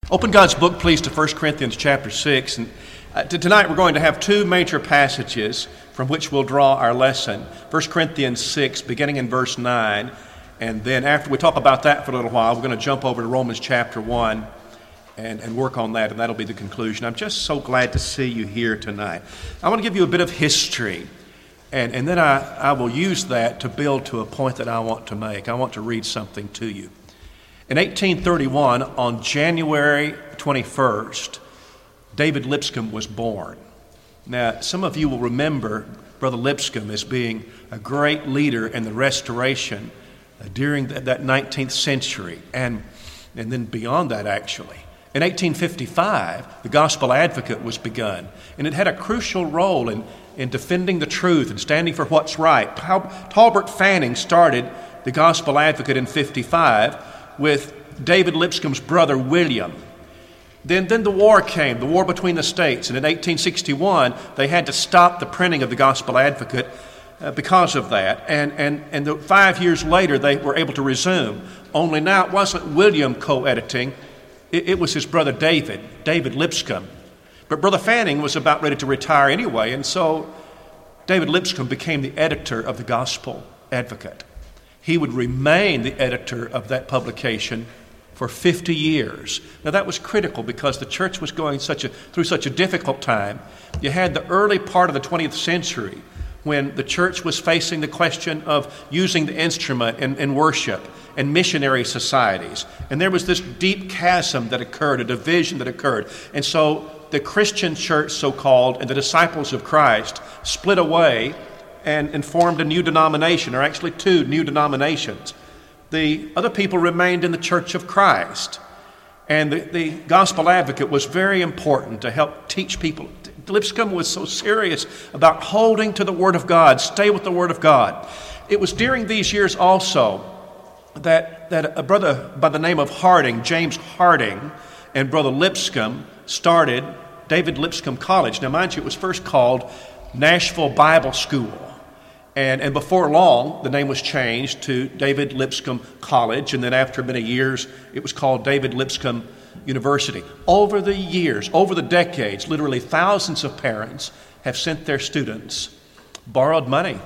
Open God's book, please, to 1 Corinthians chapter 6. And tonight we're going to have two major passages from which we'll draw our lesson. 1 Corinthians 6, beginning in verse 9. And then after we talk about that for a little while, we're going to jump over to Romans chapter 1 and work on that, and that'll be the conclusion. I'm just so glad to see you here tonight. I want to give you a bit of history, and then I will use that to build to a point that I want to make. I want to read something to you. In 1831, on January 21st, David Lipscomb was born. Now, some of you will remember Brother Lipscomb as being a great leader in the Restoration during that 19th century, and then beyond that, actually. In 1855, the Gospel Advocate was begun, and it had a crucial role in defending the truth and standing for what's right. Talbert Fanning started the Gospel Advocate in 55 with David Lipscomb's brother William. Then the war came, the war between the states, and in 1861 they had to stop the printing of the Gospel Advocate because of that. And 5 years later they were able to resume. Only now it wasn't William co-editing, it was his brother David Lipscomb. But Brother Fanning was about ready to retire anyway, and so David Lipscomb became the editor of the Gospel Advocate. He would remain the editor of that publication for 50 years. Now that was critical because the church was going through such a difficult time. You had the early part of the 20th century when the church was facing the question of using the instrument in worship and missionary societies. And there was this deep chasm that occurred, a division that occurred. And so the Christian church, so-called, and the disciples of Christ split away and formed a new denomination, or actually two new denominations. The other people remained in the Church of Christ. And the Gospel Advocate was very important to help teach people. Lipscomb was so serious about holding to the Word of God, stay with the Word of God. It was during these years also that a brother by the name of Harding, James Harding, and Brother Lipscomb started David Lipscomb College. Now, mind you, it was first called Nashville Bible School. And before long, the name was changed to David Lipscomb College, and then after many years, it was called David Lipscomb University. Over the years, over the decades, literally thousands of parents have sent their students, borrowed money,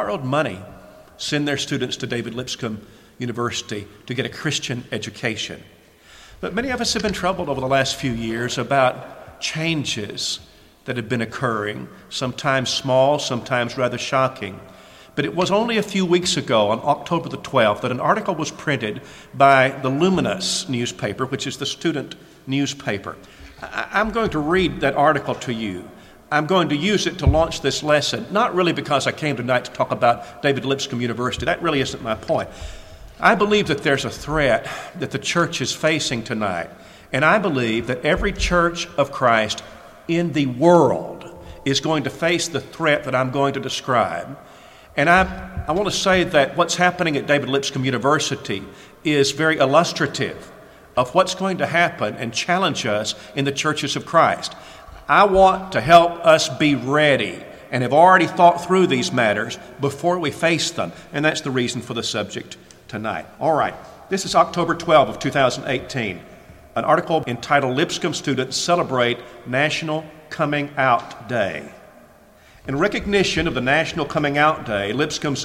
send their students to David Lipscomb University to get a Christian education. But many of us have been troubled over the last few years about changes that have been occurring, sometimes small, sometimes rather shocking. But it was only a few weeks ago, on October the 12th, that an article was printed by the Luminous newspaper, which is the student newspaper. I'm going to read that article to you. I'm going to use it to launch this lesson, not really because I came tonight to talk about David Lipscomb University. That really isn't my point. I believe that there's a threat that the church is facing tonight, and I believe that every church of Christ in the world is going to face the threat that I'm going to describe. And I want to say that what's happening at David Lipscomb University is very illustrative of what's going to happen and challenge us in the churches of Christ. I want to help us be ready and have already thought through these matters before we face them. And that's the reason for the subject tonight. All right, this is October 12 of 2018. An article entitled Lipscomb Students Celebrate National Coming Out Day. In recognition of the National Coming Out Day, Lipscomb's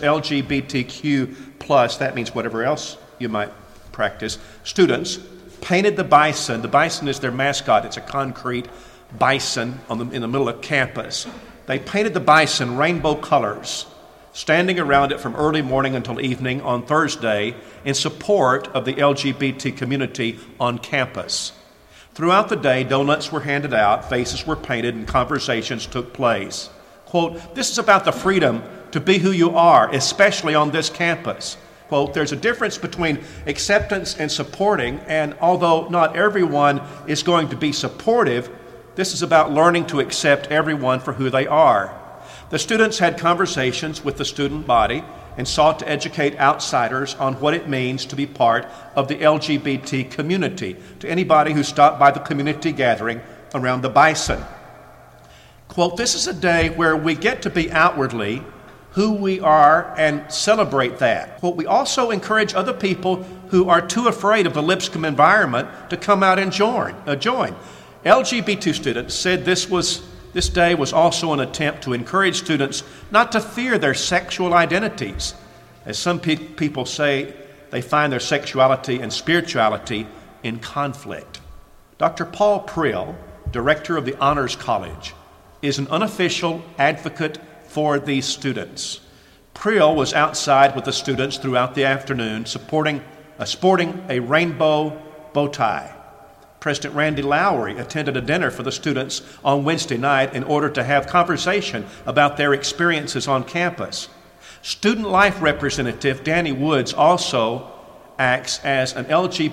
LGBTQ+, that means whatever else you might practice, students painted the bison. The bison is their mascot. It's a concrete bison in the middle of campus. They painted the bison rainbow colors, standing around it from early morning until evening on Thursday in support of the LGBT community on campus. Throughout the day, donuts were handed out, faces were painted, and conversations took place. Quote, "This is about the freedom to be who you are, especially on this campus." Quote, "There's a difference between acceptance and supporting, and although not everyone is going to be supportive, this is about learning to accept everyone for who they are." The students had conversations with the student body and sought to educate outsiders on what it means to be part of the LGBT community, to anybody who stopped by the community gathering around the bison. Quote, "This is a day where we get to be outwardly who we are and celebrate that. But we also encourage other people who are too afraid of the Lipscomb environment to come out and join. LGBT students said this day was also an attempt to encourage students not to fear their sexual identities. As some people say, they find their sexuality and spirituality in conflict. Dr. Paul Prill, director of the Honors College, is an unofficial advocate for these students. Prill was outside with the students throughout the afternoon, sporting a rainbow bow tie. President Randy Lowry attended a dinner for the students on Wednesday night in order to have conversation about their experiences on campus. Student Life representative Danny Woods also acts as an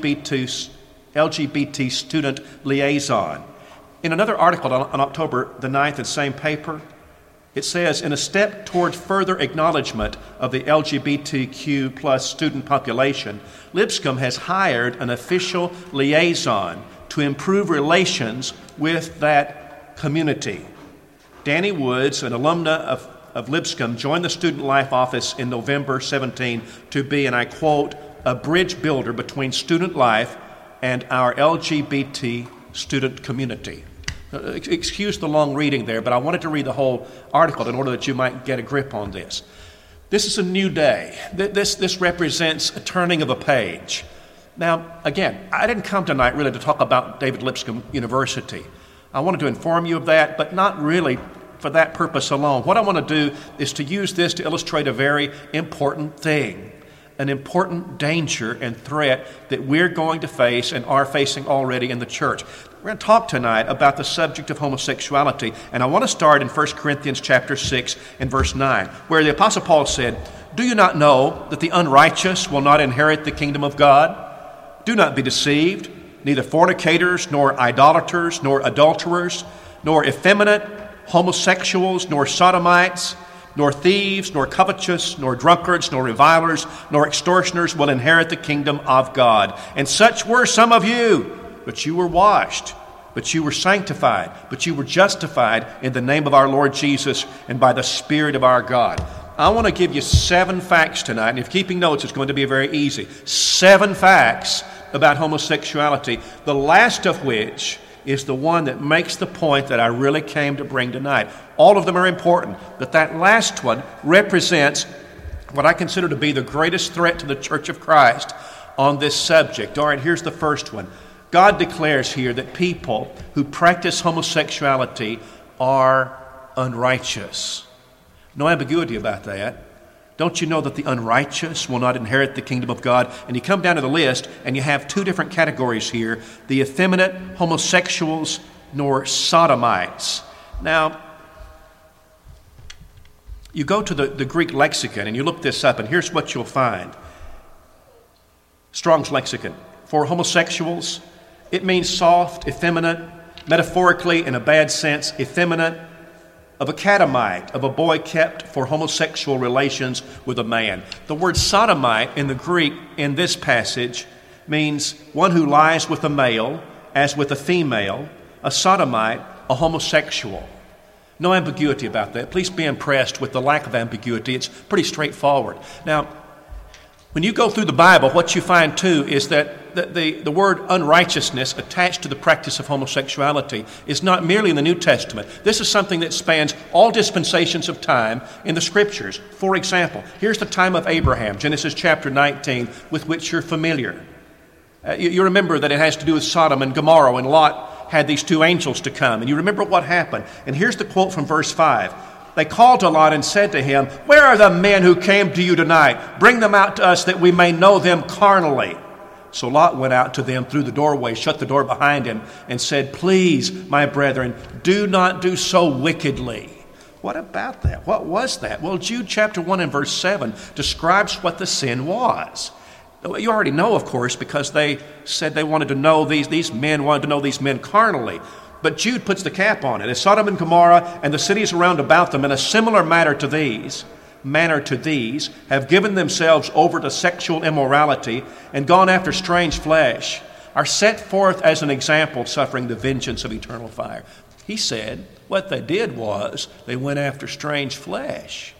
LGBT student liaison. In another article on October the 9th in the same paper, it says, in a step toward further acknowledgement of the LGBTQ plus student population, Lipscomb has hired an official liaison to improve relations with that community. Danny Woods, an alumna of Lipscomb, joined the Student Life office in November 17 to be, and I quote, a bridge builder between student life and our LGBT student community. Excuse the long reading there, but I wanted to read the whole article in order that you might get a grip on this. This is a new day. This represents a turning of a page. Now, again, I didn't come tonight really to talk about David Lipscomb University. I wanted to inform you of that, but not really for that purpose alone. What I want to do is to use this to illustrate a very important thing, an important danger and threat that we're going to face and are facing already in the church. We're going to talk tonight about the subject of homosexuality, and I want to start in 1 Corinthians chapter 6 and verse 9, where the Apostle Paul said, "Do you not know that the unrighteous will not inherit the kingdom of God? Do not be deceived, neither fornicators, nor idolaters, nor adulterers, nor effeminate, homosexuals, nor sodomites, nor thieves, nor covetous, nor drunkards, nor revilers, nor extortioners will inherit the kingdom of God. And such were some of you, but you were washed, but you were sanctified, but you were justified in the name of our Lord Jesus and by the Spirit of our God." I want to give you 7 facts tonight, and if keeping notes, it's going to be very easy. 7 facts about homosexuality, the last of which is the one that makes the point that I really came to bring tonight. All of them are important, but that last one represents what I consider to be the greatest threat to the Church of Christ on this subject. All right, here's the first one. God declares here that people who practice homosexuality are unrighteous. No ambiguity about that. Don't you know that the unrighteous will not inherit the kingdom of God? And you come down to the list, and you have 2 different categories here, the effeminate, homosexuals, nor sodomites. Now, you go to the Greek lexicon, and you look this up, and here's what you'll find. Strong's lexicon. For homosexuals, it means soft, effeminate, metaphorically, in a bad sense, effeminate, of a catamite, of a boy kept for homosexual relations with a man. The word sodomite in the Greek in this passage means one who lies with a male as with a female, a sodomite, a homosexual. No ambiguity about that. Please be impressed with the lack of ambiguity. It's pretty straightforward. Now, when you go through the Bible, what you find too is that the word unrighteousness attached to the practice of homosexuality is not merely in the New Testament. This is something that spans all dispensations of time in the Scriptures. For example, here's the time of Abraham, Genesis chapter 19, with which you're familiar. You remember that it has to do with Sodom and Gomorrah, and Lot had these 2 angels to come. And you remember what happened. And here's the quote from verse 5. They called to Lot and said to him, "Where are the men who came to you tonight? Bring them out to us that we may know them carnally." So Lot went out to them through the doorway, shut the door behind him, and said, "Please, my brethren, do not do so wickedly." What about that? What was that? Well, Jude chapter 1 and verse 7 describes what the sin was. You already know, of course, because they said they wanted to know these men wanted to know these men carnally. But Jude puts the cap on it. As Sodom and Gomorrah and the cities around about them in a similar manner to these, have given themselves over to sexual immorality and gone after strange flesh, are set forth as an example suffering the vengeance of eternal fire. He said what they did was they went after strange flesh.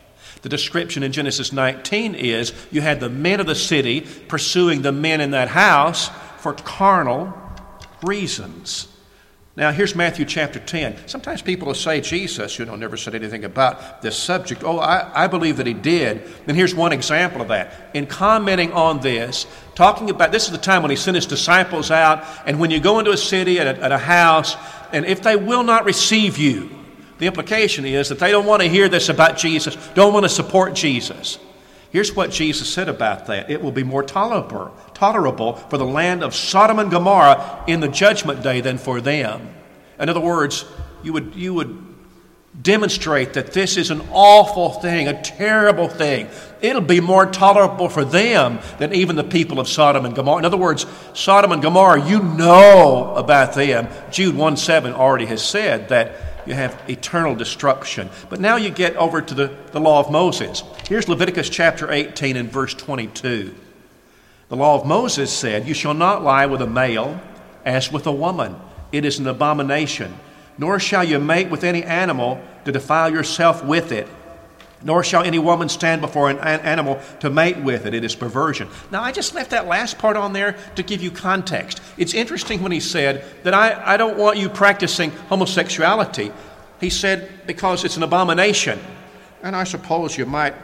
The description in Genesis 19 is you had the men of the city pursuing the men in that house for carnal reasons. Now, here's Matthew chapter 10. Sometimes people will say Jesus, never said anything about this subject. Oh, I believe that he did. And here's one example of that. In commenting on this, talking about, this is the time when he sent his disciples out, and when you go into a city, at a house, and if they will not receive you, the implication is that they don't want to hear this about Jesus, don't want to support Jesus. Here's what Jesus said about that. It will be more tolerable for the land of Sodom and Gomorrah in the judgment day than for them. In other words, you would demonstrate that this is an awful thing, a terrible thing. It'll be more tolerable for them than even the people of Sodom and Gomorrah. In other words, Sodom and Gomorrah, you know about them. Jude 1:7 already has said that you have eternal destruction. But now you get over to the law of Moses. Here's Leviticus chapter 18 and verse 22. The law of Moses said, "You shall not lie with a male as with a woman. It is an abomination. Nor shall you mate with any animal to defile yourself with it. Nor shall any woman stand before an animal to mate with it. It is perversion." Now, I just left that last part on there to give you context. It's interesting when he said that I don't want you practicing homosexuality. He said, because it's an abomination. And I suppose you might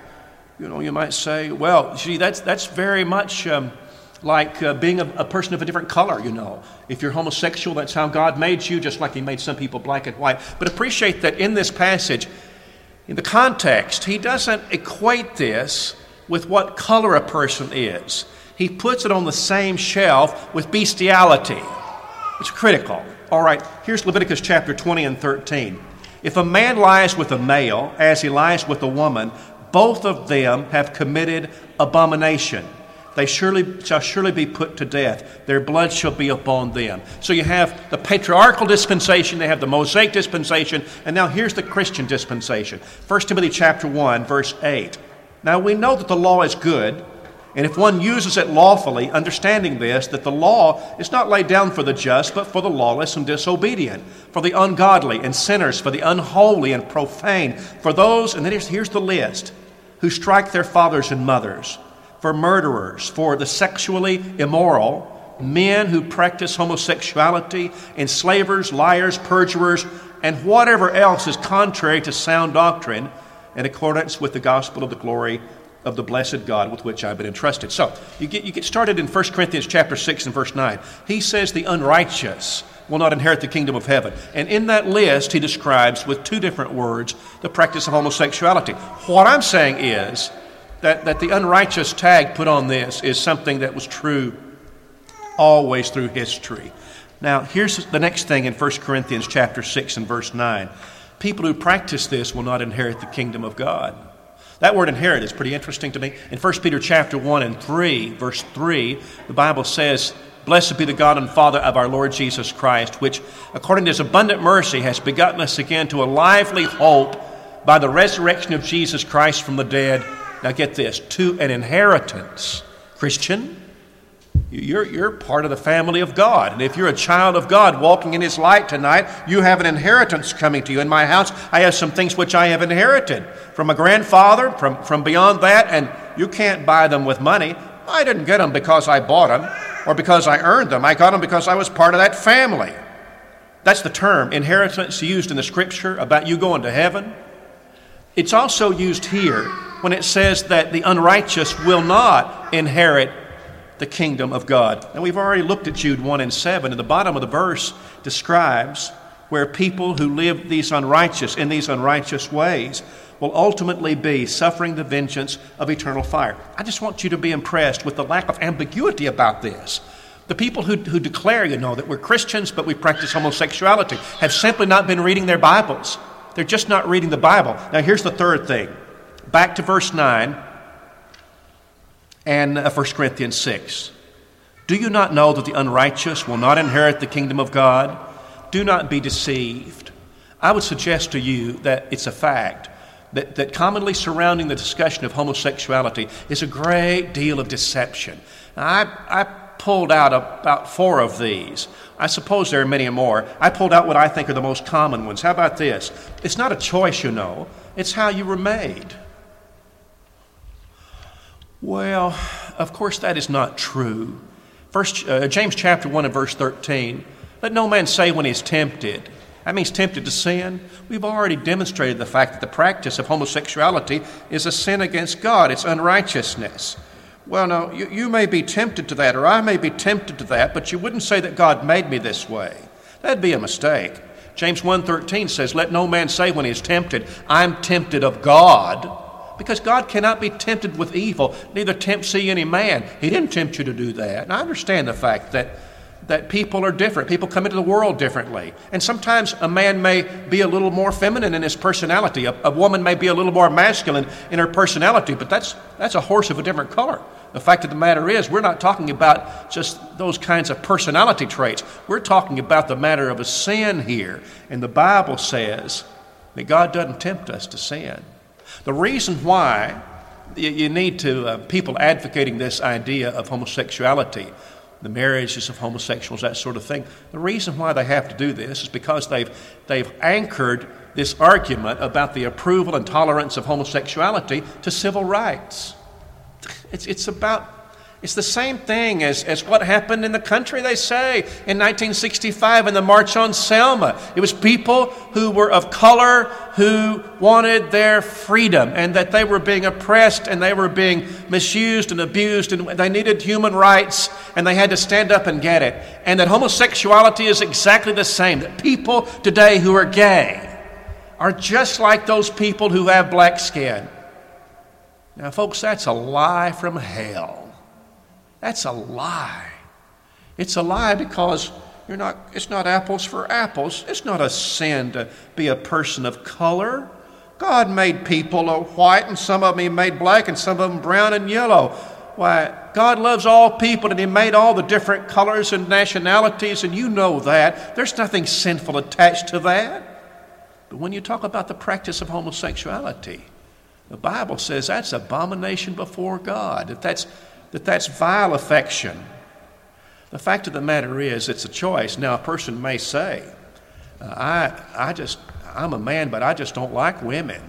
say, well, gee, that's very much like being a person of a different color, If you're homosexual, that's how God made you, just like he made some people black and white. But appreciate that in this passage, in the context, he doesn't equate this with what color a person is. He puts it on the same shelf with bestiality. It's critical. All right, here's Leviticus chapter 20 and 13. "If a man lies with a male as he lies with a woman, both of them have committed abomination. They shall surely be put to death. Their blood shall be upon them." So you have the patriarchal dispensation, they have the Mosaic dispensation, and now here's the Christian dispensation. 1 Timothy chapter 1, verse 8. "Now we know that the law is good, and if one uses it lawfully, understanding this, that the law is not laid down for the just, but for the lawless and disobedient, for the ungodly and sinners, for the unholy and profane, for those," and then here's the list, "who strike their fathers and mothers, for murderers, for the sexually immoral, men who practice homosexuality, enslavers, liars, perjurers, and whatever else is contrary to sound doctrine, in accordance with the gospel of the glory of the blessed God with which I've been entrusted." So you get started in 1 Corinthians chapter 6 and verse 9. He says the unrighteous will not inherit the kingdom of heaven. And in that list, he describes with two different words the practice of homosexuality. What I'm saying is that the unrighteous tag put on this is something that was true always through history. Now, here's the next thing in 1 Corinthians chapter 6 and verse 9. People who practice this will not inherit the kingdom of God. That word inherit is pretty interesting to me. In 1 Peter chapter 1 and 3, verse 3, the Bible says, "Blessed be the God and Father of our Lord Jesus Christ, which, according to his abundant mercy, has begotten us again to a lively hope by the resurrection of Jesus Christ from the dead." Now get this, "to an inheritance." Christian, you're part of the family of God. And if you're a child of God walking in his light tonight, you have an inheritance coming to you. In my house, I have some things which I have inherited from a grandfather, from beyond that, and you can't buy them with money. I didn't get them because I bought them or because I earned them. I got them because I was part of that family. That's the term inheritance used in the Scripture about you going to heaven. It's also used here when it says that the unrighteous will not inherit the kingdom of God. And we've already looked at Jude 1 and 7, and the bottom of the verse describes where people who live in these unrighteous ways will ultimately be suffering the vengeance of eternal fire. I just want you to be impressed with the lack of ambiguity about this. The people who declare, that we're Christians but we practice homosexuality have simply not been reading their Bibles. They're just not reading the Bible. Now here's the third thing. Back to verse 9 and 1 Corinthians 6. "Do you not know that the unrighteous will not inherit the kingdom of God? Do not be deceived." I would suggest to you that it's a fact that commonly surrounding the discussion of homosexuality is a great deal of deception. Now, I pulled out about 4 of these. I suppose there are many more. I pulled out what I think are the most common ones. How about this? It's not a choice, it's how you were made. Well, of course that is not true. James chapter 1 and verse 13, let no man say when he's tempted. That means tempted to sin. We've already demonstrated the fact that the practice of homosexuality is a sin against God. It's unrighteousness. Well, no, you may be tempted to that, or I may be tempted to that, but you wouldn't say that God made me this way. That'd be a mistake. James 1:13 says, let no man say when he is tempted, I'm tempted of God, because God cannot be tempted with evil, neither tempts he any man. He didn't tempt you to do that. And I understand the fact that people are different. People come into the world differently. And sometimes a man may be a little more feminine in his personality. A woman may be a little more masculine in her personality, but that's a horse of a different color. The fact of the matter is, we're not talking about just those kinds of personality traits. We're talking about the matter of a sin here. And the Bible says that God doesn't tempt us to sin. The reason why you need to people advocating this idea of homosexuality, the marriages of homosexuals, that sort of thing, the reason why they have to do this is because they've anchored this argument about the approval and tolerance of homosexuality to civil rights. It's the same thing as what happened in the country, they say, in 1965 in the March on Selma. It was people who were of color who wanted their freedom, and that they were being oppressed and they were being misused and abused, and they needed human rights, and they had to stand up and get it. And that homosexuality is exactly the same, that people today who are gay are just like those people who have black skin. Now, folks, that's a lie from hell. That's a lie. It's a lie because it's not apples for apples. It's not a sin to be a person of color. God made people white, and some of them He made black, and some of them brown and yellow. Why, God loves all people, and He made all the different colors and nationalities, and you know that. There's nothing sinful attached to that. But when you talk about the practice of homosexuality, the Bible says that's abomination before God, that's vile affection. The fact of the matter is, it's a choice. Now, a person may say, I'm a man, but I just don't like women.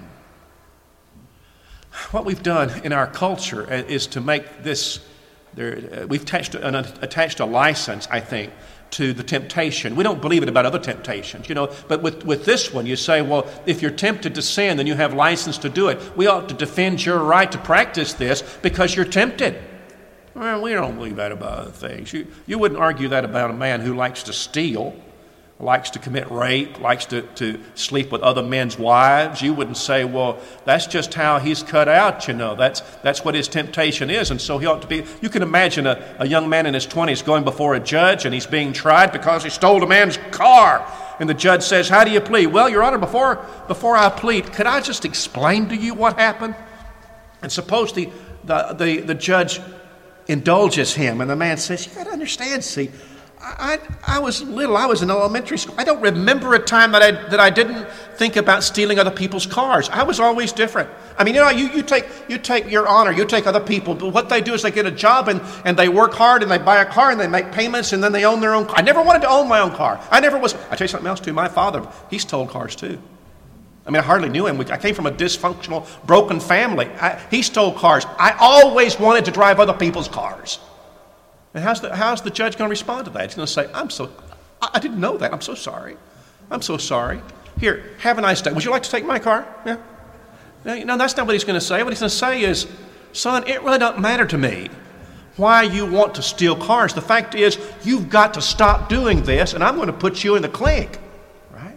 What we've done in our culture is to make this, we've attached a license, I think, to the temptation. We don't believe it about other temptations, but with this one, you say, well, if you're tempted to sin, then you have license to do it. We ought to defend your right to practice this because you're tempted. Well, we don't believe that about other things. You wouldn't argue that about a man who likes to steal, likes to commit rape, likes to sleep with other men's wives. You wouldn't say, well, that's just how he's cut out, That's what his temptation is, and so he ought to be. You can imagine a young man in his 20s going before a judge, and he's being tried because he stole a man's car. And the judge says, how do you plead? Well, Your Honor, before I plead, could I just explain to you what happened? And suppose the judge indulges him, and the man says, you got to understand, see, I was little. I was in elementary school. I don't remember a time that I didn't think about stealing other people's cars. I was always different. I mean, you take Your Honor, you take other people, but what they do is they get a job and they work hard and they buy a car and they make payments and then they own their own car. I never wanted to own my own car. I tell you something else too. My father, he stole cars too. I mean, I hardly knew him. I came from a dysfunctional, broken family. He stole cars. I always wanted to drive other people's cars. And how's the judge going to respond to that? He's going to say, I didn't know that. I'm so sorry. I'm so sorry. Here, have a nice day. Would you like to take my car? Yeah. No, that's not what he's going to say. What he's going to say is, son, it really doesn't matter to me why you want to steal cars. The fact is, you've got to stop doing this, and I'm going to put you in the clink. Right?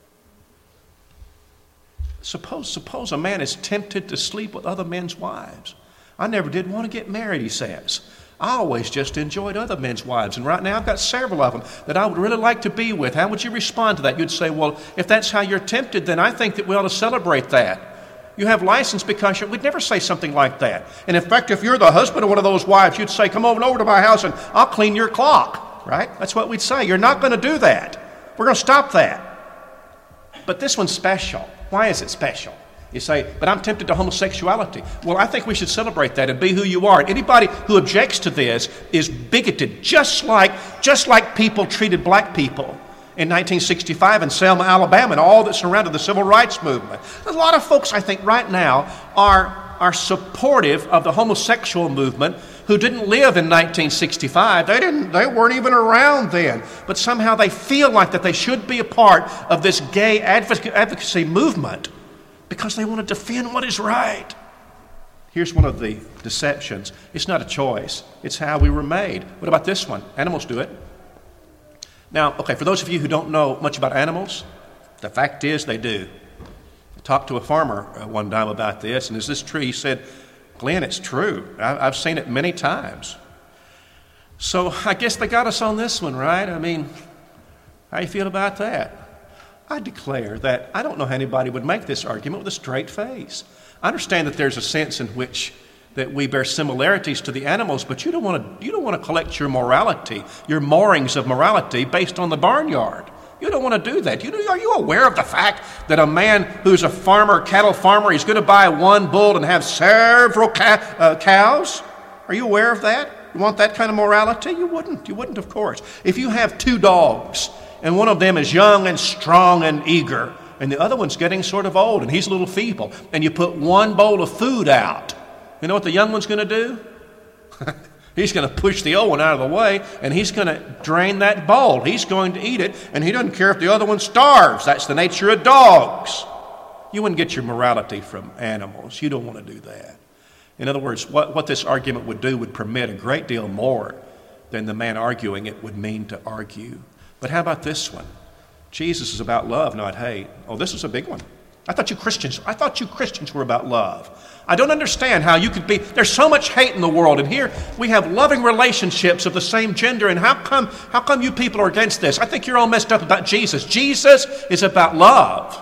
Suppose a man is tempted to sleep with other men's wives. I never did want to get married, he says. I always just enjoyed other men's wives, and right now I've got several of them that I would really like to be with. How would you respond to that? You'd say, well, if that's how you're tempted, then I think that we ought to celebrate that. You have license because we'd never say something like that. And in fact, if you're the husband of one of those wives, you'd say, come over to my house and I'll clean your clock, right? That's what we'd say. You're not going to do that. We're going to stop that. But this one's special. Why is it special? You say, but I'm tempted to homosexuality. Well, I think we should celebrate that and be who you are. Anybody who objects to this is bigoted, just like people treated black people in 1965 in Selma, Alabama, and all that surrounded the civil rights movement. A lot of folks, I think, right now are are supportive of the homosexual movement who didn't live in 1965. They weren't even around then. But somehow they feel like that they should be a part of this gay advocacy movement because they want to defend what is right. Here's one of the deceptions. It's not a choice. It's how we were made. What about this one? Animals do it. Now, okay, for those of you who don't know much about animals, the fact is they do. I talked to a farmer one time about this, and is this true? He said, Glenn, it's true. I've seen it many times. So I guess they got us on this one, right? I mean, how you feel about that? I declare that I don't know how anybody would make this argument with a straight face. I understand that there's a sense in which that we bear similarities to the animals, but you don't want to collect your morality, your moorings of morality based on the barnyard. You don't want to do that. Are you aware of the fact that a man who's a farmer, cattle farmer, he's going to buy one bull and have several cows? Are you aware of that? You want that kind of morality? You wouldn't. You wouldn't, of course. If you have two dogs and one of them is young and strong and eager, and the other one's getting sort of old and he's a little feeble, and you put one bowl of food out, you know what the young one's going to do? He's going to push the old one out of the way, and he's going to drain that bowl. He's going to eat it, and he doesn't care if the other one starves. That's the nature of dogs. You wouldn't get your morality from animals. You don't want to do that. In other words, what this argument would do would permit a great deal more than the man arguing it would mean to argue. But how about this one? Jesus is about love, not hate. Oh, this is a big one. I thought you Christians were about love. I don't understand how you could be. There's so much hate in the world, and here we have loving relationships of the same gender, and how come you people are against this? I think you're all messed up about Jesus. Jesus is about love.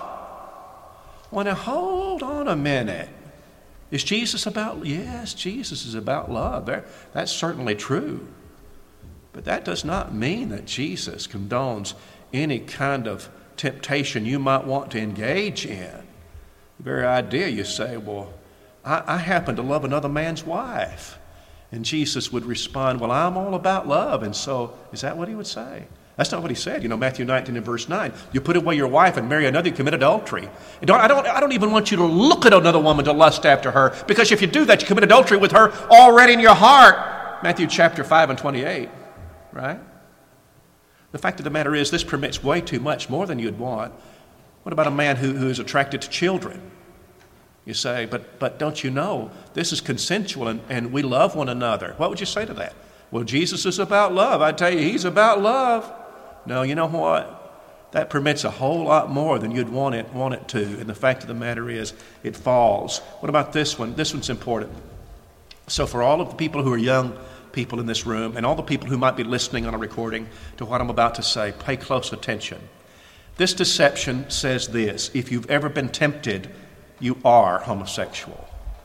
Well, now hold on a minute. Is Jesus about? Yes, Jesus is about love. That's certainly true. But that does not mean that Jesus condones any kind of temptation you might want to engage in. The very idea you say, well, I happen to love another man's wife. And Jesus would respond, well, I'm all about love. And so, is that what he would say? That's not what he said. You know, Matthew 19 and verse 9. You put away your wife and marry another, you commit adultery. I don't even want you to look at another woman to lust after her, because if you do that, you commit adultery with her already in your heart. Matthew chapter 5 and 28, right? The fact of the matter is, this permits way too much, more than you'd want. What about a man who is attracted to children? You say, but don't you know, this is consensual and we love one another. What would you say to that? Well, Jesus is about love. I tell you, he's about love. No, you know what? That permits a whole lot more than you'd want it to. And the fact of the matter is, it falls. What about this one? This one's important. So for all of the people who are young people in this room, and all the people who might be listening on a recording to what I'm about to say, pay close attention. This deception says this: if you've ever been tempted, you are homosexual.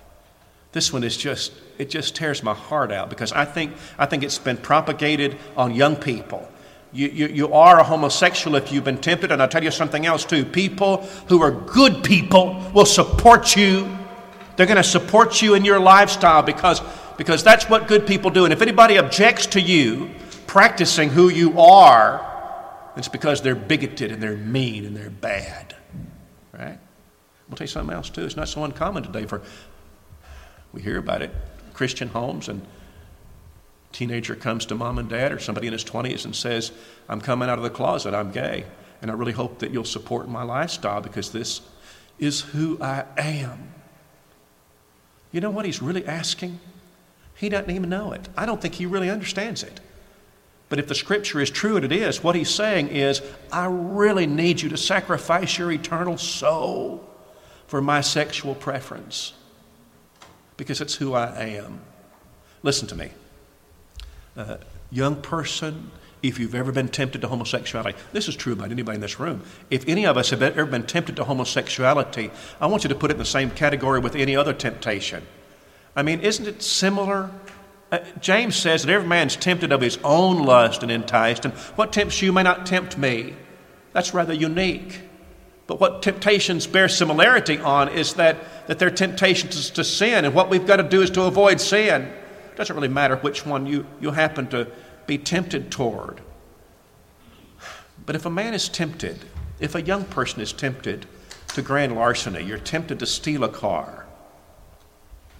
This one is just tears my heart out, because I think it's been propagated on young people. You are a homosexual if you've been tempted, and I'll tell you something else too. People who are good people will support you. They're going to support you in your lifestyle because that's what good people do. And if anybody objects to you practicing who you are, it's because they're bigoted and they're mean and they're bad. Right? I'll tell you something else too. It's not so uncommon today we hear about it. Christian homes, and a teenager comes to mom and dad or somebody in his 20s and says, I'm coming out of the closet, I'm gay, and I really hope that you'll support my lifestyle because this is who I am. You know what he's really asking? He doesn't even know it. I don't think he really understands it. But if the scripture is true, and it is, what he's saying is, I really need you to sacrifice your eternal soul for my sexual preference, because it's who I am. Listen to me. Young person, if you've ever been tempted to homosexuality, this is true about anybody in this room. If any of us have ever been tempted to homosexuality, I want you to put it in the same category with any other temptation. I mean, isn't it similar? James says that every man's tempted of his own lust and enticed, and what tempts you may not tempt me. That's rather unique. But what temptations bear similarity on is that they're temptations to sin, and what we've got to do is to avoid sin. It doesn't really matter which one you happen to be tempted toward. But if a man is tempted, if a young person is tempted to grand larceny, you're tempted to steal a car,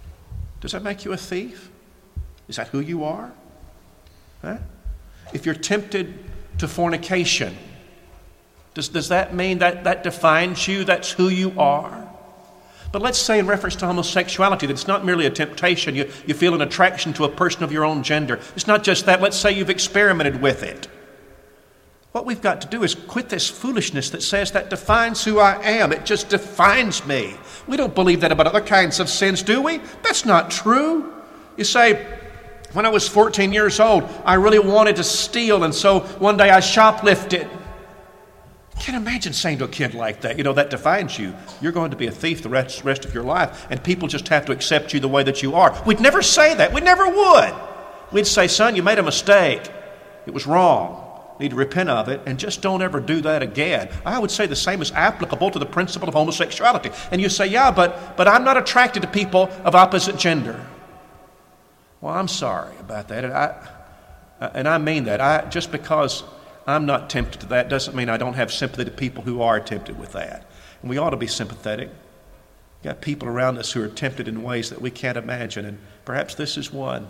Does that make you a thief? Is that who you are? Huh? If you're tempted to fornication, does that mean that defines you? That's who you are? But let's say in reference to homosexuality that it's not merely a temptation. You feel an attraction to a person of your own gender. It's not just that. Let's say you've experimented with it. What we've got to do is quit this foolishness that says that defines who I am. It just defines me. We don't believe that about other kinds of sins, do we? That's not true. You say, when I was 14 years old, I really wanted to steal, and so one day I shoplifted. I can't imagine saying to a kid like that, that defines you. You're going to be a thief the rest of your life, and people just have to accept you the way that you are. We'd never say that. We never would. We'd say, son, you made a mistake. It was wrong. Need to repent of it, and just don't ever do that again. I would say the same is applicable to the principle of homosexuality. And you say, yeah, but I'm not attracted to people of opposite gender. Well, I'm sorry about that, and I mean that. Just because I'm not tempted to that doesn't mean I don't have sympathy to people who are tempted with that. And we ought to be sympathetic. We've got people around us who are tempted in ways that we can't imagine, and perhaps this is one.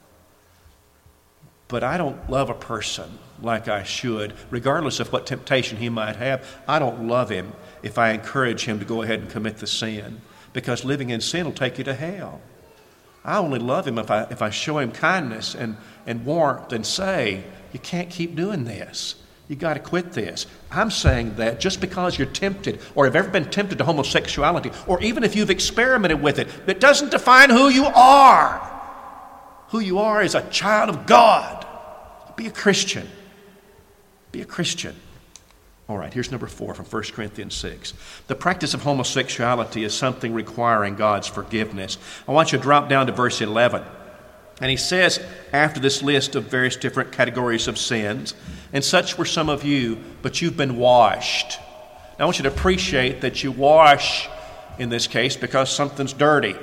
But I don't love a person like I should, regardless of what temptation he might have. I don't love him if I encourage him to go ahead and commit the sin, because living in sin will take you to hell. I only love him if I show him kindness and warmth and say, you can't keep doing this. You got to quit this. I'm saying that just because you're tempted or have ever been tempted to homosexuality, or even if you've experimented with it, that doesn't define who you are. Who you are is a child of God. Be a Christian. Be a Christian. All right, here's number 4 from 1 Corinthians 6. The practice of homosexuality is something requiring God's forgiveness. I want you to drop down to verse 11. And he says, after this list of various different categories of sins, and such were some of you, but you've been washed. Now I want you to appreciate that you wash in this case because something's dirty.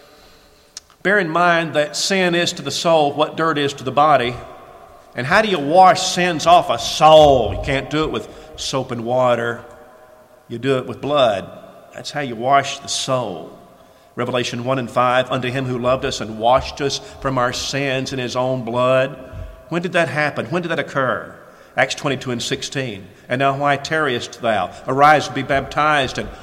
Bear in mind that sin is to the soul what dirt is to the body. And how do you wash sins off a soul? You can't do it with soap and water. You do it with blood. That's how you wash the soul. Revelation 1:5, unto him who loved us and washed us from our sins in his own blood. When did that happen? When did that occur? Acts 22:16. And now why tarriest thou? Arise and be baptized and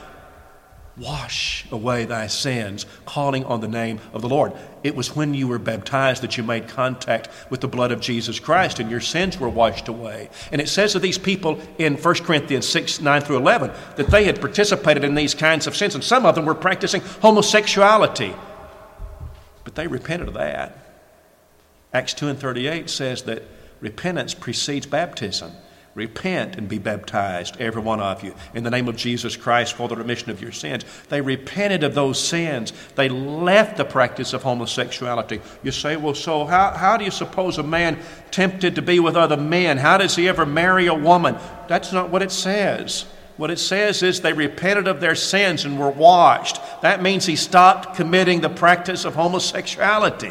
wash away thy sins, calling on the name of the Lord. It was when you were baptized that you made contact with the blood of Jesus Christ and your sins were washed away. And it says of these people in 1 Corinthians 6:9-11 that they had participated in these kinds of sins, and some of them were practicing homosexuality. But they repented of that. Acts 2:38 says that repentance precedes baptism. Repent and be baptized, every one of you, in the name of Jesus Christ for the remission of your sins. They repented of those sins. They left the practice of homosexuality. You say, well, so how do you suppose a man tempted to be with other men, how does he ever marry a woman? That's not what it says. What it says is they repented of their sins and were washed. That means he stopped committing the practice of homosexuality.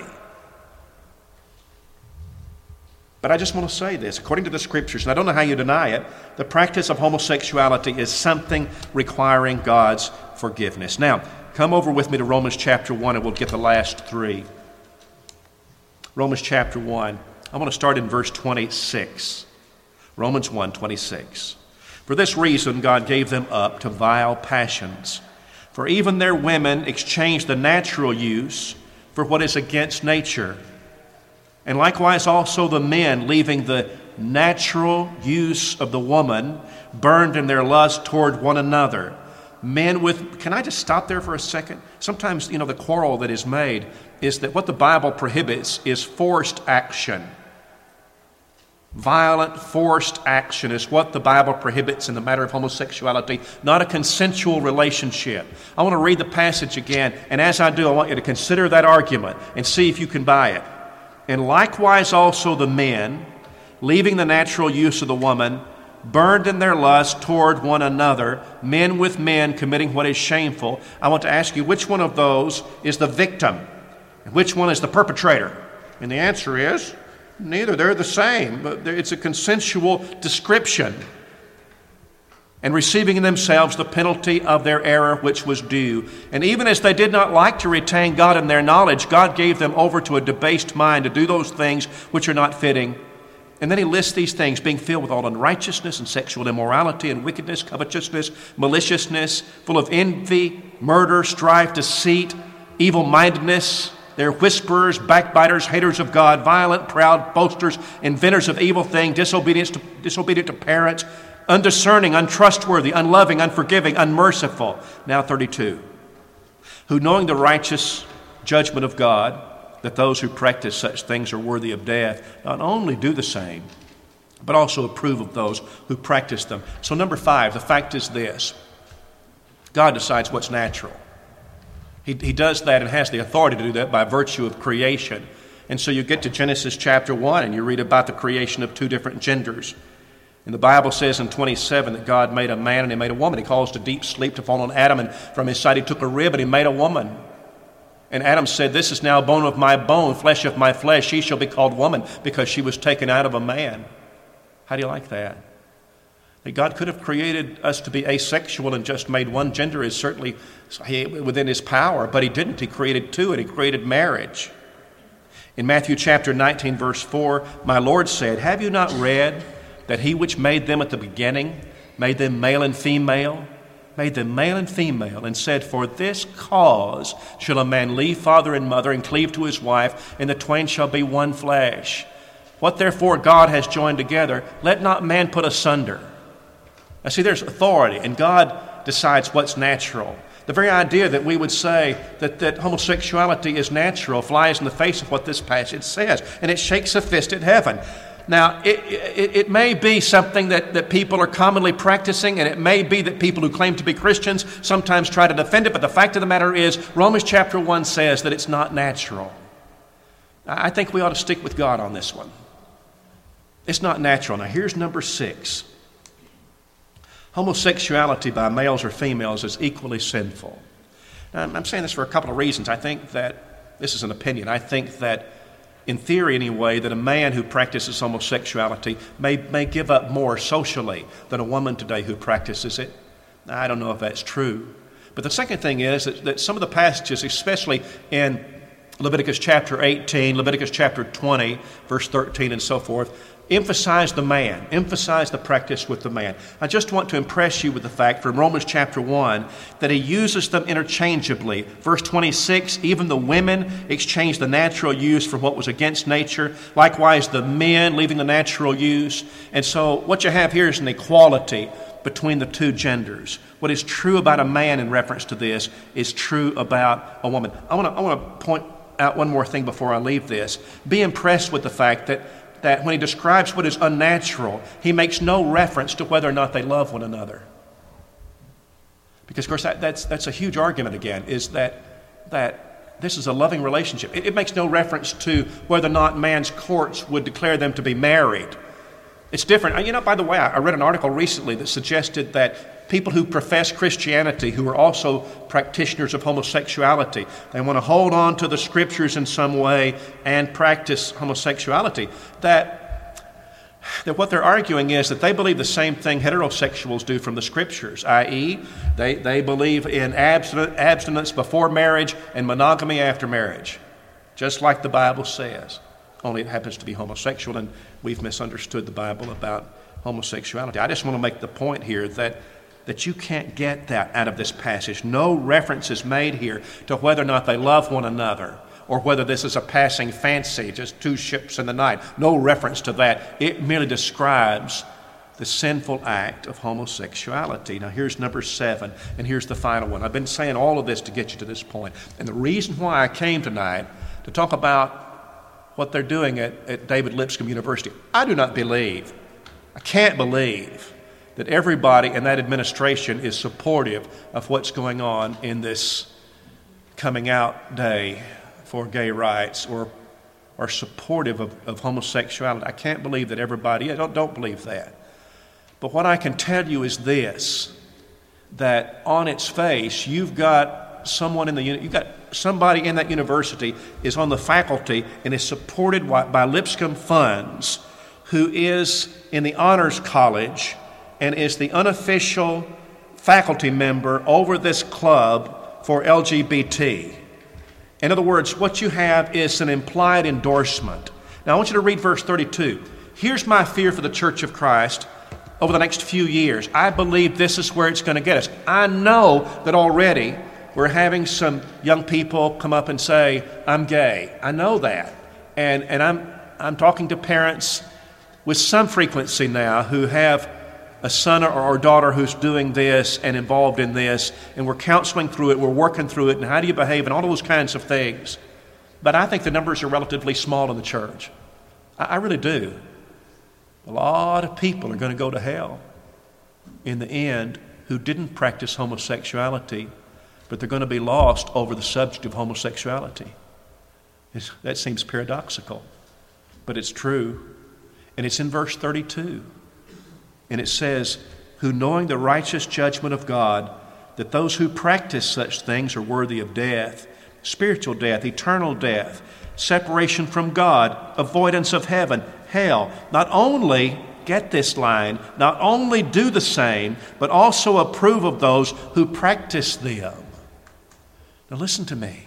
But I just want to say this. According to the Scriptures, and I don't know how you deny it, the practice of homosexuality is something requiring God's forgiveness. Now, come over with me to Romans chapter 1 and we'll get the last 3. Romans chapter 1. I want to start in verse 26. Romans 1:26. For this reason God gave them up to vile passions. For even their women exchanged the natural use for what is against nature. And likewise also the men, leaving the natural use of the woman, burned in their lust toward one another. Men with, can I just stop there for a second? Sometimes, the quarrel that is made is that what the Bible prohibits is forced action. Violent, forced action is what the Bible prohibits in the matter of homosexuality, not a consensual relationship. I want to read the passage again, and as I do, I want you to consider that argument and see if you can buy it. And likewise also the men, leaving the natural use of the woman, burned in their lust toward one another, men with men committing what is shameful. I want to ask you, which one of those is the victim? And which one is the perpetrator? And the answer is, neither. They're the same. But it's a consensual description. and receiving in themselves the penalty of their error which was due. And even as they did not like to retain God in their knowledge, God gave them over to a debased mind to do those things which are not fitting. And then he lists these things: being filled with all unrighteousness and sexual immorality and wickedness, covetousness, maliciousness, full of envy, murder, strife, deceit, evil-mindedness. They're whisperers, backbiters, haters of God, violent, proud, boasters, inventors of evil things, disobedient to parents, undiscerning, untrustworthy, unloving, unforgiving, unmerciful. Now 32. Who, knowing the righteous judgment of God, that those who practice such things are worthy of death, not only do the same, but also approve of those who practice them. So number 5, the fact is this: God decides what's natural. He does that and has the authority to do that by virtue of creation. And so you get to Genesis chapter 1 and you read about the creation of 2 different genders. And the Bible says in 27 that God made a man and he made a woman. He caused a deep sleep to fall on Adam, and from his side he took a rib and he made a woman. And Adam said, "This is now bone of my bone, flesh of my flesh. She shall be called woman, because she was taken out of a man." How do you like that? That God could have created us to be asexual and just made one gender is certainly within his power, but he didn't. He created 2, and he created marriage. In Matthew chapter 19, verse 4, my Lord said, "Have you not read that he which made them at the beginning made them male and female? Made them male and female, and said, for this cause shall a man leave father and mother and cleave to his wife, and the twain shall be one flesh. What therefore God has joined together, let not man put asunder." Now see, there's authority, and God decides what's natural. The very idea that we would say that homosexuality is natural flies in the face of what this passage says, and it shakes a fist at heaven. Now, it may be something that people are commonly practicing, and it may be that people who claim to be Christians sometimes try to defend it, but the fact of the matter is, Romans chapter 1 says that it's not natural. I think we ought to stick with God on this one. It's not natural. Now, here's number 6. Homosexuality by males or females is equally sinful. Now, I'm saying this for a couple of reasons. I think that, this is an opinion, I think that in theory anyway, that a man who practices homosexuality may give up more socially than a woman today who practices it. I don't know if that's true. But the second thing is that some of the passages, especially in Leviticus chapter 18, Leviticus chapter 20, verse 13 and so forth, emphasize the man, emphasize the practice with the man. I just want to impress you with the fact from Romans chapter 1 that he uses them interchangeably. Verse 26, even the women exchange the natural use for what was against nature. Likewise, the men leaving the natural use. And so what you have here is an equality between the 2 genders. What is true about a man in reference to this is true about a woman. I want to point out one more thing before I leave this. Be impressed with the fact that when he describes what is unnatural, he makes no reference to whether or not they love one another. Because, of course, that's a huge argument again, is that this is a loving relationship. It makes no reference to whether or not man's courts would declare them to be married. It's different. You know, by the way, I read an article recently that suggested that people who profess Christianity, who are also practitioners of homosexuality, they want to hold on to the Scriptures in some way and practice homosexuality, that what they're arguing is that they believe the same thing heterosexuals do from the Scriptures, i.e., they believe in abstinence before marriage and monogamy after marriage, just like the Bible says. Only it happens to be homosexual, and we've misunderstood the Bible about homosexuality. I just want to make the point here that you can't get that out of this passage. No reference is made here to whether or not they love one another, or whether this is a passing fancy, just 2 ships in the night. No reference to that. It merely describes the sinful act of homosexuality. Now here's number 7, and here's the final one. I've been saying all of this to get you to this point. And the reason why I came tonight to talk about what they're doing at David Lipscomb University, I can't believe that everybody in that administration is supportive of what's going on in this coming out day for gay rights, or are supportive of homosexuality. I can't believe that everybody, don't believe that. But what I can tell you is this, that on its face, you've got somebody in that university is on the faculty and is supported by Lipscomb funds, who is in the honors college and is the unofficial faculty member over this club for LGBT. In other words, what you have is an implied endorsement. Now I want you to read verse 32. Here's my fear for the Church of Christ over the next few years. I believe this is where it's going to get us. I know that already we're having some young people come up and say, I'm gay. I know that. And I'm talking to parents with some frequency now who have a son or daughter who's doing this and involved in this, and we're counseling through it, we're working through it, and how do you behave, and all those kinds of things. But I think the numbers are relatively small in the church. I really do. A lot of people are going to go to hell in the end who didn't practice homosexuality, but they're going to be lost over the subject of homosexuality. That seems paradoxical, but it's true. And it's in verse 32. And it says, who knowing the righteous judgment of God, that those who practice such things are worthy of death, spiritual death, eternal death, separation from God, avoidance of heaven, hell. Not only, get this line, not only do the same, but also approve of those who practice them. Now listen to me.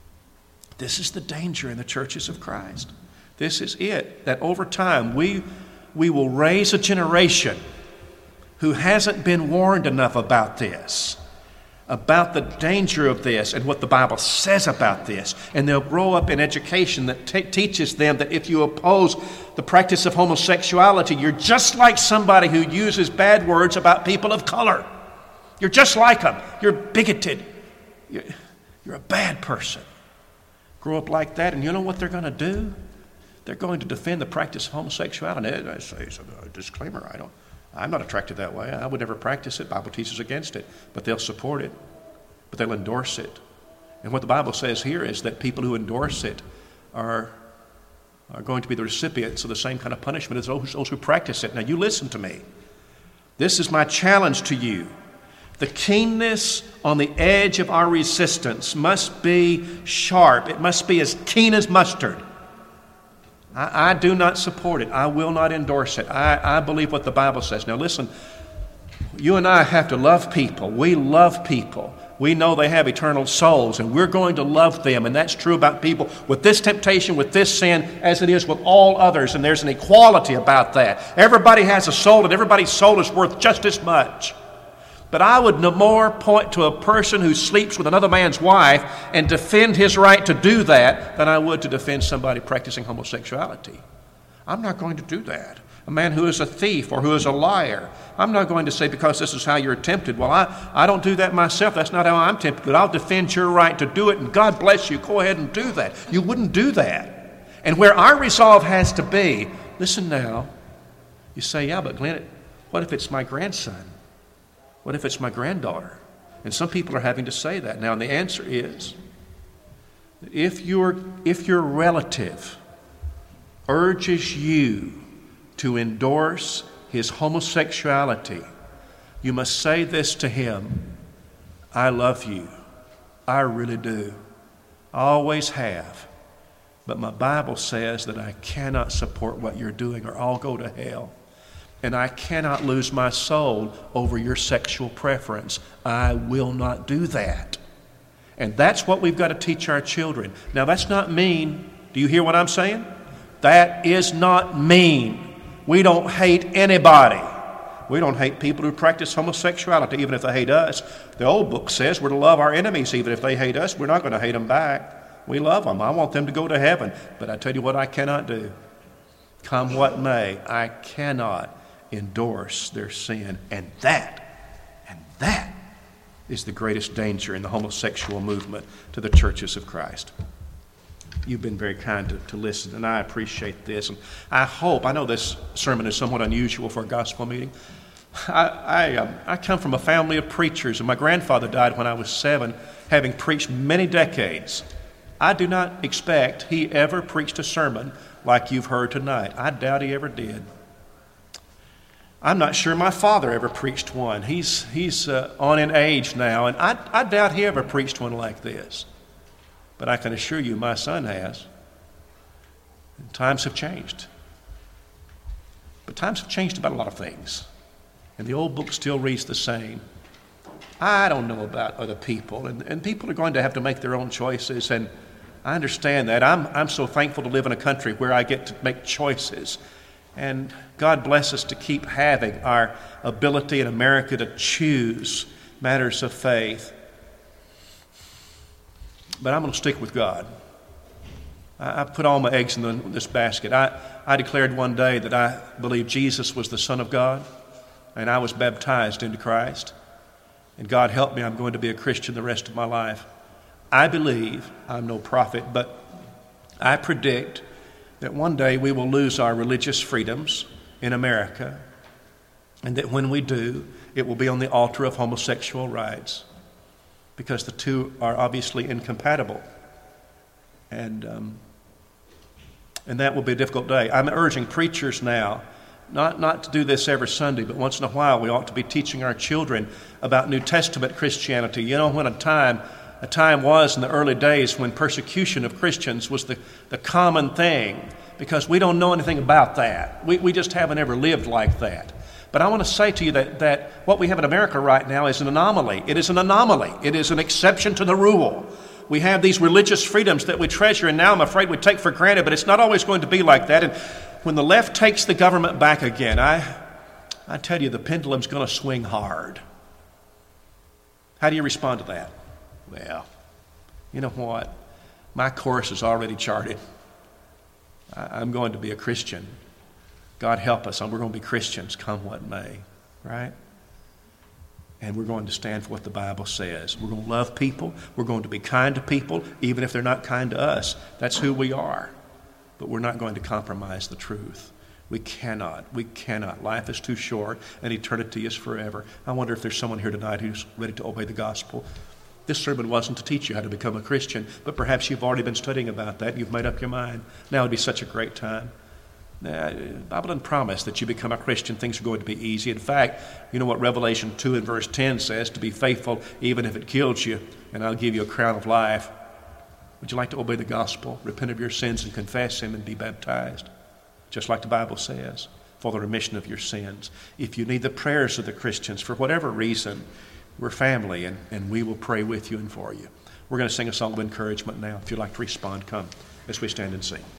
This is the danger in the churches of Christ. This is it, that over time we will raise a generation who hasn't been warned enough about this, about the danger of this and what the Bible says about this. And they'll grow up in education that teaches them that if you oppose the practice of homosexuality, you're just like somebody who uses bad words about people of color. You're just like them. You're bigoted. You're a bad person. Grow up like that, and you know what they're going to do? They're going to defend the practice of homosexuality. I say, a disclaimer, I'm not attracted that way. I would never practice it. The Bible teaches against it. But they'll support it. But they'll endorse it. And what the Bible says here is that people who endorse it are going to be the recipients of the same kind of punishment as those who practice it. Now you listen to me. This is my challenge to you. The keenness on the edge of our resistance must be sharp. It must be as keen as mustard. I do not support it. I will not endorse it. I believe what the Bible says. Now listen, you and I have to love people. We love people. We know they have eternal souls, and we're going to love them. And that's true about people with this temptation, with this sin, as it is with all others. And there's an equality about that. Everybody has a soul, and everybody's soul is worth just as much. But I would no more point to a person who sleeps with another man's wife and defend his right to do that than I would to defend somebody practicing homosexuality. I'm not going to do that. A man who is a thief or who is a liar, I'm not going to say because this is how you're tempted. Well, I don't do that myself. That's not how I'm tempted. But I'll defend your right to do it, and God bless you. Go ahead and do that. You wouldn't do that. And where our resolve has to be, listen now, you say, yeah, but Glenn, what if it's my grandson? What if it's my granddaughter? And some people are having to say that now. And the answer is, if your relative urges you to endorse his homosexuality, you must say this to him: I love you. I really do. I always have. But my Bible says that I cannot support what you're doing, or I'll go to hell. And I cannot lose my soul over your sexual preference. I will not do that. And that's what we've got to teach our children. Now, that's not mean. Do you hear what I'm saying? That is not mean. We don't hate anybody. We don't hate people who practice homosexuality, even if they hate us. The old book says we're to love our enemies, even if they hate us. We're not going to hate them back. We love them. I want them to go to heaven. But I tell you what I cannot do. Come what may, I cannot endorse their sin. And that is the greatest danger in the homosexual movement to the churches of Christ. You've been very kind to listen, and I appreciate this. And I know this sermon is somewhat unusual for a gospel meeting. I come from a family of preachers, and my grandfather died when I was 7, having preached many decades. I do not expect he ever preached a sermon like you've heard tonight. I doubt he ever did. I'm not sure my father ever preached one. He's on in age now, and I doubt he ever preached one like this. But I can assure you my son has. And times have changed. But times have changed about a lot of things. and the old book still reads the same. I don't know about other people, and people are going to have to make their own choices, and I understand that. I'm so thankful to live in a country where I get to make choices. And God bless us to keep having our ability in America to choose matters of faith. But I'm going to stick with God. I put all my eggs in this basket. I declared one day that I believed Jesus was the Son of God, and I was baptized into Christ. And God help me, I'm going to be a Christian the rest of my life. I believe, I'm no prophet, but I predict that one day we will lose our religious freedoms in America, and that when we do, it will be on the altar of homosexual rights, because the two are obviously incompatible. And that will be a difficult day. I'm urging preachers now not to do this every Sunday, but once in a while we ought to be teaching our children about New Testament Christianity. You know, when a time was in the early days when persecution of Christians was the common thing, because we don't know anything about that. We just haven't ever lived like that. But I want to say to you that what we have in America right now is an anomaly. It is an anomaly. It is an exception to the rule. We have these religious freedoms that we treasure, and now I'm afraid we take for granted, but it's not always going to be like that. And when the left takes the government back again, I tell you, the pendulum's going to swing hard. How do you respond to that? Well, you know what? My course is already charted. I'm going to be a Christian. God help us, and we're going to be Christians come what may, right? And we're going to stand for what the Bible says. We're going to love people. We're going to be kind to people, even if they're not kind to us. That's who we are. But we're not going to compromise the truth. We cannot. Life is too short, and eternity is forever. I wonder if there's someone here tonight who's ready to obey the gospel. This sermon wasn't to teach you how to become a Christian, but perhaps you've already been studying about that. You've made up your mind. Now would be such a great time. The Bible doesn't promise that you become a Christian, things are going to be easy. In fact, you know what Revelation 2 and verse 10 says? To be faithful even if it kills you, and I'll give you a crown of life. Would you like to obey the gospel, repent of your sins and confess Him and be baptized? Just like the Bible says, for the remission of your sins. If you need the prayers of the Christians for whatever reason, we're family, and we will pray with you and for you. We're going to sing a song of encouragement now. If you'd like to respond, come as we stand and sing.